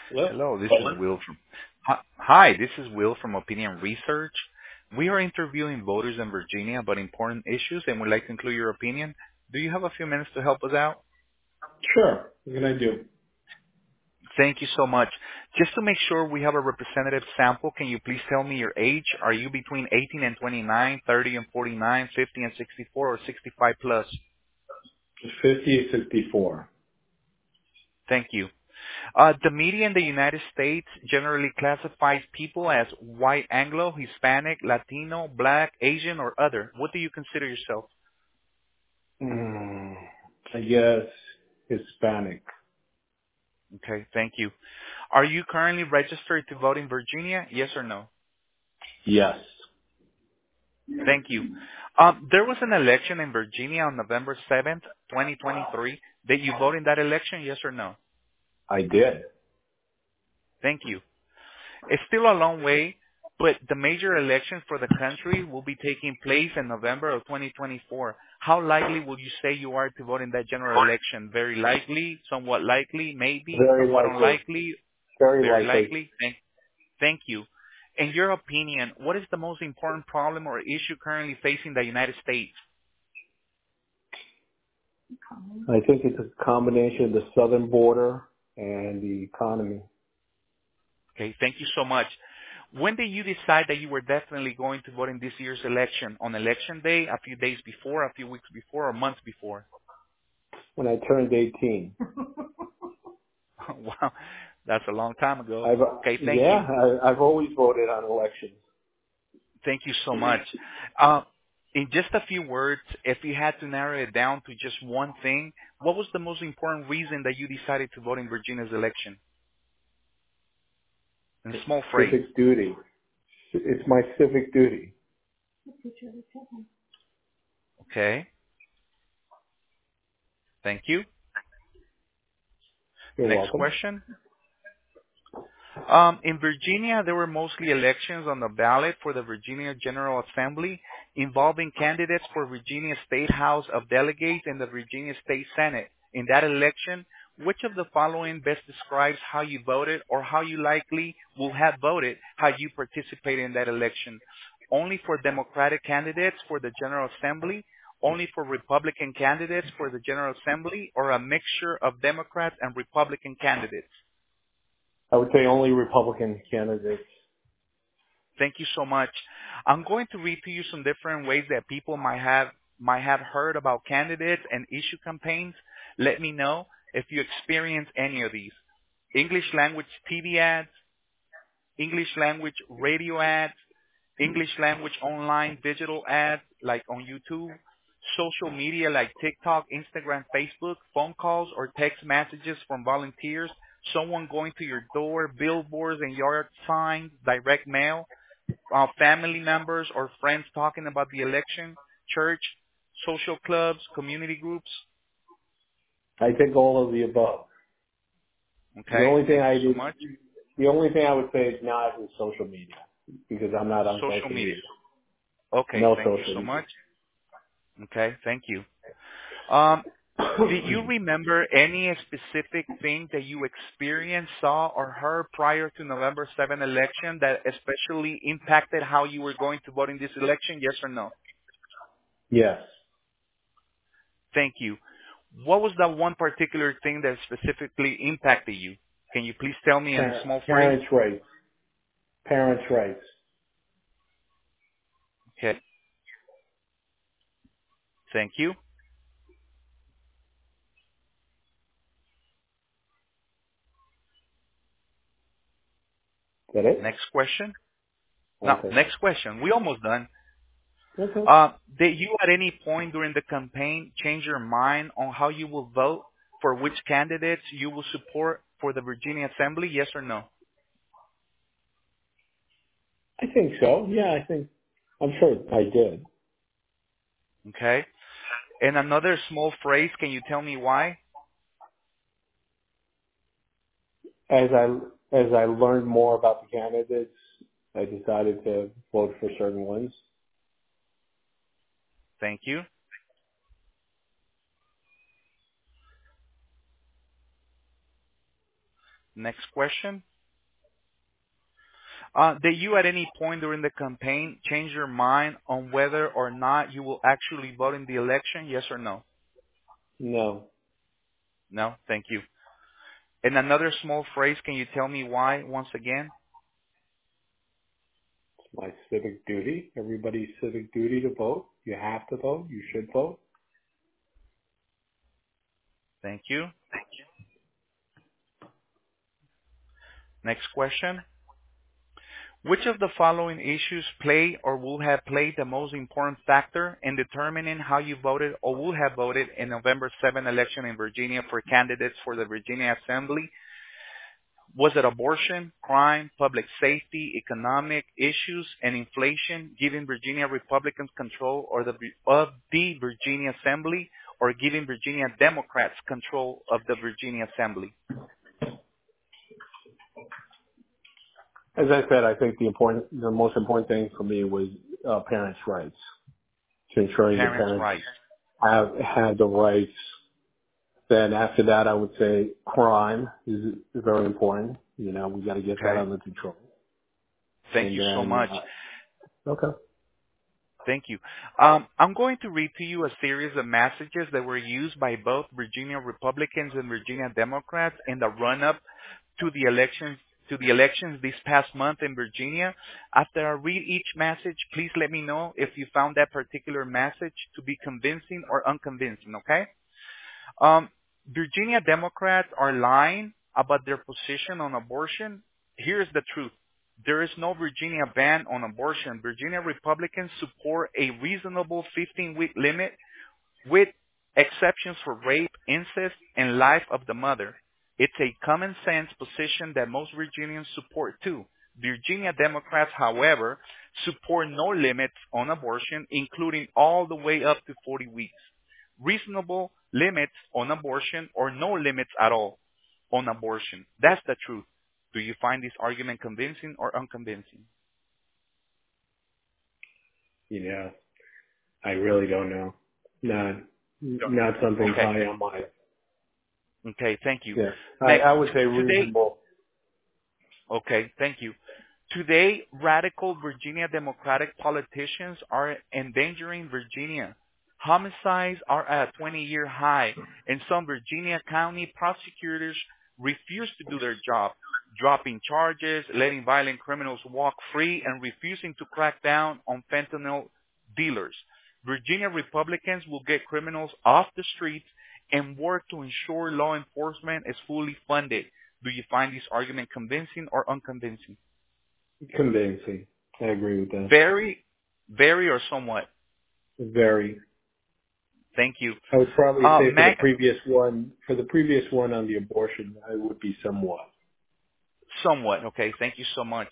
Hello? Hello, this is Will from. Hi, this is Will from Opinion Research. We are interviewing voters in Virginia about important issues, and would like to include your opinion. Do you have a few minutes to help us out? Sure. What can I do? Thank you so much. Just to make sure we have a representative sample, can you please tell me your age? Are you between 18 and 29, 30 and 49, 50 and 64, or 65 plus? 50, 64. Thank you. The media in the United States generally classifies people as white Anglo, Hispanic, Latino, Black, Asian, or other. What do you consider yourself? Mm, I guess Hispanic. Okay, thank you. Are you currently registered to vote in Virginia? Yes or no? Yes, Thank you. There was an election in Virginia on November 7th, 2023. Did you vote in that election? Yes or no? I did. Thank you. It's still a long way, but the major elections for the country will be taking place in November of 2024. How likely would you say you are to vote in that general election? Very likely, somewhat likely, maybe, Very somewhat likely. unlikely, Very very likely. likely? Thank you. In your opinion, what is the most important problem or issue currently facing the United States? I think it's a combination of the southern border and the economy. Okay, thank you so much. When did you decide that you were definitely going to vote in this year's election? On election day, a few days before, a few weeks before, or months before? When I turned 18. Wow, that's a long time ago. I've, Okay, thank you. yeah, I've always voted on elections. Thank you so much. In just a few words, if you had to narrow it down to just one thing, what was the most important reason that you decided to vote in Virginia's election? In a small phrase. Civic duty. It's my civic duty. Okay, thank you. You're Next welcome. question. In Virginia, there were mostly elections on the ballot for the Virginia General Assembly involving candidates for Virginia State House of Delegates and the Virginia State Senate. In that election, which of the following best describes how you voted or how you likely will have voted had you participated in that election? Only for Democratic candidates for the General Assembly, only for Republican candidates for the General Assembly, or a mixture of Democrats and Republican candidates? I would say only Republican candidates. Thank you so much. I'm going to read to you some different ways that people might have heard about candidates and issue campaigns. Let me know if you experience any of these. English language TV ads, English language radio ads, English language online digital ads like on YouTube, social media like TikTok, Instagram, Facebook, phone calls or text messages from volunteers, someone going to your door, billboards and yard signs, direct mail, family members or friends talking about the election, church, social clubs, community groups. I think all of the above. The Okay, only thing thank you I so do, much. the only thing I would say is not is social media because I'm not on Social social media. media. Okay, No thank you social so media. much. Okay, thank you. Um, do you remember any specific thing that you experienced, saw, or heard prior to November 7th election that especially impacted how you were going to vote in this election? Yes or no? Yes. Thank you. What was that one particular thing that specifically impacted you? Can you please tell me in a small phrase? Parents' rights. Parents' rights. Okay. Thank you. Is that it? Next question. No, Okay. next question. We almost done. Okay. Did you at any point during the campaign change your mind on how you will vote for which candidates you will support for the Virginia Assembly? Yes or no? I think so. Yeah, I'm sure I did. Okay. And another small phrase. Can you tell me why? As I learned more about the candidates, I decided to vote for certain ones. Thank you. Next question. Did you at any point during the campaign change your mind on whether or not you will actually vote in the election? Yes or no? No. No? Thank you. And another small phrase, can you tell me why once again? It's my civic duty. Everybody's civic duty to vote. You have to vote. You should vote. Thank you. Next question. Which of the following issues play or will have played the most important factor in determining how you voted or will have voted in November 7 election in Virginia for candidates for the Virginia Assembly? Was it abortion, crime, public safety, economic issues, and inflation, giving Virginia Republicans control of the Virginia Assembly, or giving Virginia Democrats control of the Virginia Assembly? As I said, I think the most important thing for me was parents' rights, to ensuring the Parents' parents rights. have the rights. Then after that, I would say crime is very important. We got to get that Okay. under control. Thank And you so then, much. okay. Thank you. I'm going to read to you a series of messages that were used by both Virginia Republicans and Virginia Democrats in the run-up to the elections this past month in Virginia. After I read each message, please let me know if you found that particular message to be convincing or unconvincing, okay? Virginia Democrats are lying about their position on abortion. Here's the truth. There is no Virginia ban on abortion. Virginia Republicans support a reasonable 15-week limit with exceptions for rape, incest, and life of the mother. It's a common sense position that most Virginians support too. Virginia Democrats, however, support no limits on abortion, including all the way up to 40 weeks. Reasonable limits on abortion or no limits at all on abortion. That's the truth. Do you find this argument convincing or unconvincing? I really don't know. Not something Okay. high on my. Okay, thank you. Yeah, Next, I would say today, reasonable. okay, thank you. Today, radical Virginia Democratic politicians are endangering Virginia. Homicides are at a 20-year high, and some Virginia county prosecutors refuse to do their job, dropping charges, letting violent criminals walk free, and refusing to crack down on fentanyl dealers. Virginia Republicans will get criminals off the streets and work to ensure law enforcement is fully funded. Do you find this argument convincing or unconvincing? Convincing. I agree with that. Very or somewhat? Very. Thank you. I would probably say Meg, for the previous one on the abortion, I would be somewhat. somewhat. Okay, thank you so much.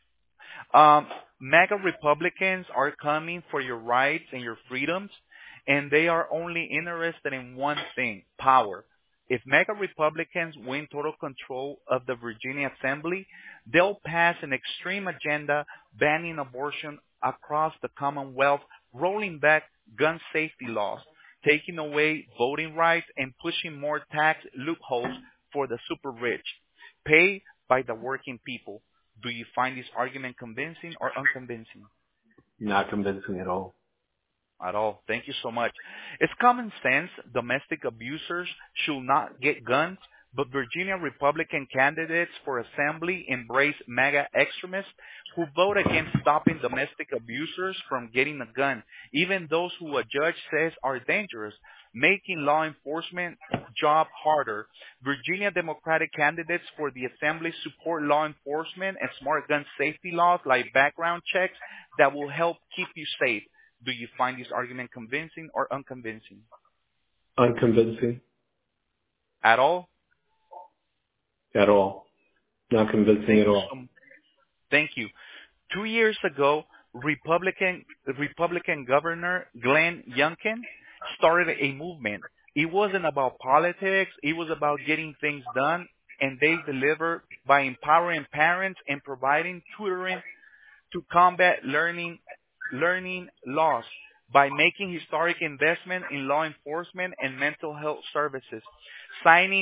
MAGA Republicans are coming for your rights and your freedoms, and they are only interested in one thing, power. If MAGA Republicans win total control of the Virginia Assembly, they'll pass an extreme agenda banning abortion across the Commonwealth, rolling back gun safety laws, taking away voting rights, and pushing more tax loopholes for the super rich, paid by the working people. Do you find this argument convincing or unconvincing? Not convincing at all. At all. Thank you so much. It's common sense domestic abusers should not get guns, but Virginia Republican candidates for assembly embrace MAGA extremists who vote against stopping domestic abusers from getting a gun, even those who a judge says are dangerous, making law enforcement job harder. Virginia Democratic candidates for the assembly support law enforcement and smart gun safety laws like background checks that will help keep you safe. Do you find this argument convincing or unconvincing? Unconvincing. At all? At all. Not convincing at all. Thank you. 2 years ago, Republican Governor Glenn Youngkin started a movement. It wasn't about politics. It was about getting things done, and they delivered by empowering parents and providing tutoring to combat learning loss, by making historic investment in law enforcement and mental health services, signing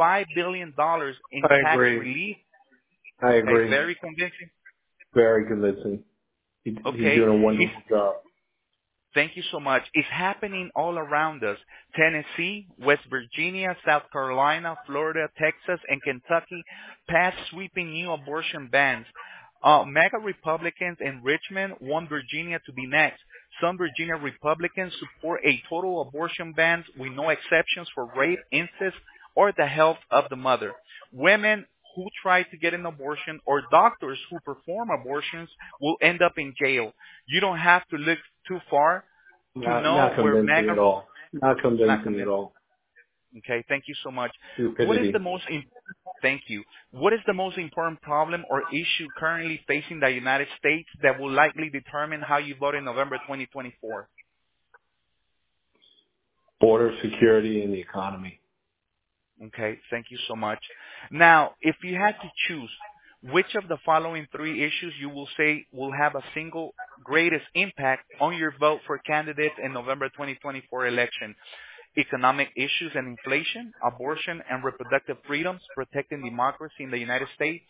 $5 billion in I tax agree. relief. I Okay, agree. very convincing. Very convincing. He's Okay, doing a it's wonderful job. thank you so much. It's happening all around us. Tennessee, West Virginia, South Carolina, Florida, Texas, and Kentucky passed sweeping new abortion bans. MAGA Republicans in Richmond want Virginia to be next. Some Virginia Republicans support a total abortion ban with no exceptions for rape, incest, or the health of the mother. Women who try to get an abortion or doctors who perform abortions will end up in jail. You don't have to look too far to know Not where convincing MAGA at all. Not not convincing at convinced. all. Okay, thank you so much. What is the Stupidity. most thank you. What is the most important problem or issue currently facing the United States that will likely determine how you vote in November 2024? Border security and the economy. Okay, thank you so much. Now, if you had to choose which of the following three issues you will say will have a single greatest impact on your vote for candidates in November 2024 election: economic issues and inflation, abortion and reproductive freedoms, protecting democracy in the United States,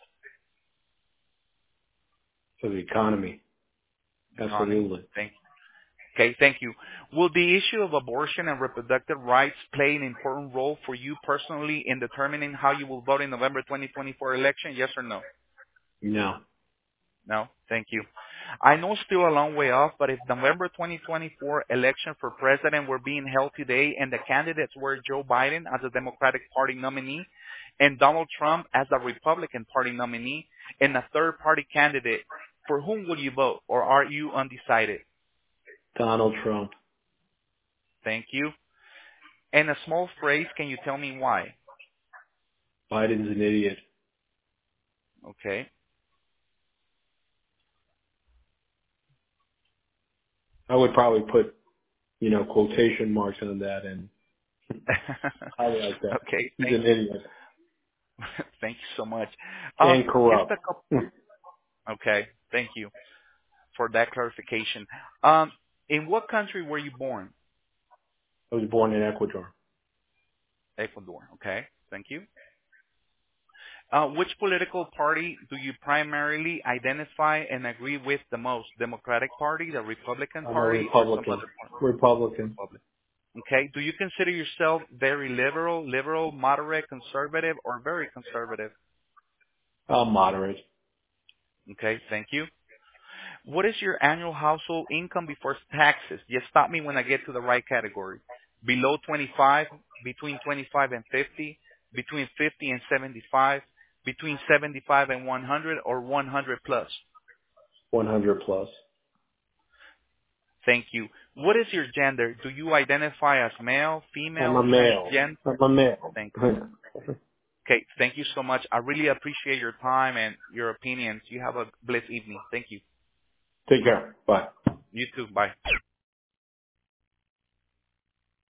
So the economy. economy. Absolutely. Thank you. Will the issue of abortion and reproductive rights play an important role for you personally in determining how you will vote in November 2024 election? Yes or no? No. No? Thank you. I know it's still a long way off, but if November 2024 election for president were being held today and the candidates were Joe Biden as a Democratic Party nominee and Donald Trump as a Republican Party nominee and a third party candidate, for whom would you vote, or are you undecided? Donald Trump. Thank you. In a small phrase, can you tell me why? Biden's an idiot. Okay. I would probably put, quotation marks on that, and I like that. Okay. He's an idiot. Thank you so much. And Just corrupt. a couple. Okay. Thank you for that clarification. In what country were you born? I was born in Ecuador. Ecuador. Okay. Thank you. Which political party do you primarily identify and agree with the most? Democratic Party, the Republican I'm a Party, or some Republican. other party? Republican. Republican. Okay. Do you consider yourself very liberal, moderate, conservative, or very conservative? Moderate. Okay. Thank you. What is your annual household income before taxes? Just stop me when I get to the right category. Below 25, between 25 and 50, between 50 and 75, between 75 and 100, or 100 plus. 100 plus. Thank you. What is your gender? Do you identify as male, I'm a female, male. transgender? I'm a male. Thank you. Okay, thank you so much. I really appreciate your time and your opinions. You have a blessed evening. Thank you. Take care. Bye. You too. Bye.